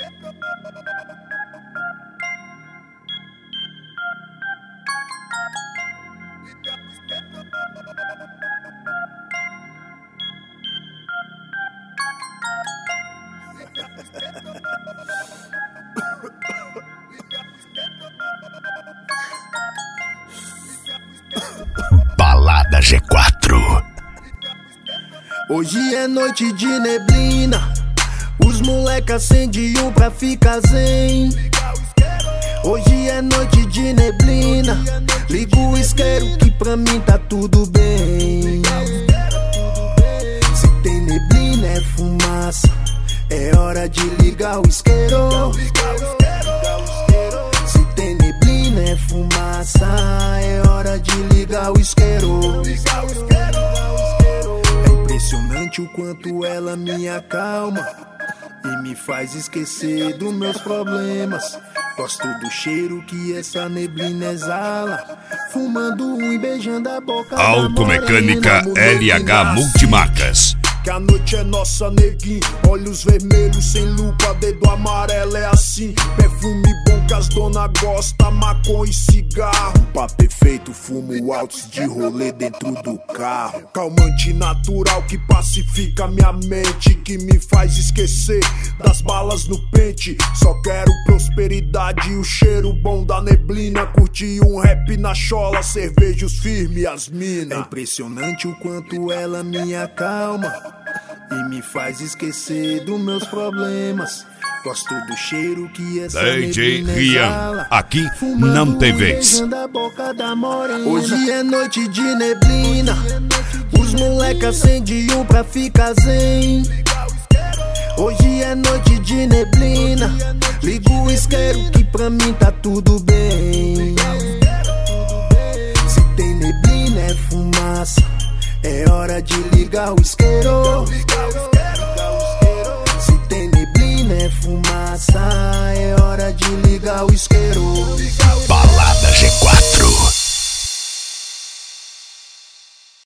Balada G4. Hoje é noite de neblina, os moleque acende um pra ficar zen. Hoje é noite de neblina, liga o isqueiro que pra mim tá tudo bem. Se tem neblina é fumaça, é hora de ligar o isqueiro. Se tem neblina é fumaça, é hora de ligar o isqueiro. É impressionante o quanto ela me acalma e me faz esquecer dos meus problemas. Gosto do cheiro que essa neblina exala, fumando um e beijando a boca. Automecânica LH Multimarcas. Que a noite é nossa, neguinho. Olhos vermelhos, sem lupa, dedo amarelo, é assim. Perfume bom que as dona gosta, maconha e cigarro. Pra ter feito fumo altos de rolê dentro do carro. Calmante natural que pacifica minha mente, que me faz esquecer das balas no pente. Só quero prosperidade e o cheiro bom da neblina. Curtir um rap na chola, cervejos firmes, as mina. É impressionante o quanto ela me acalma e me faz esquecer dos meus problemas. Gosto do cheiro que essa DJ neblina Rian, exala, aqui não tem vez. a boca da morena. Hoje é noite de neblina, os moleque acende um pra ficar zen. Hoje é noite de neblina, liga o isqueiro que pra mim tá tudo bem. Se tem neblina é fumaça, é hora de ligar o isqueiro. Se tem neblina é fumaça, é hora de ligar o isqueiro.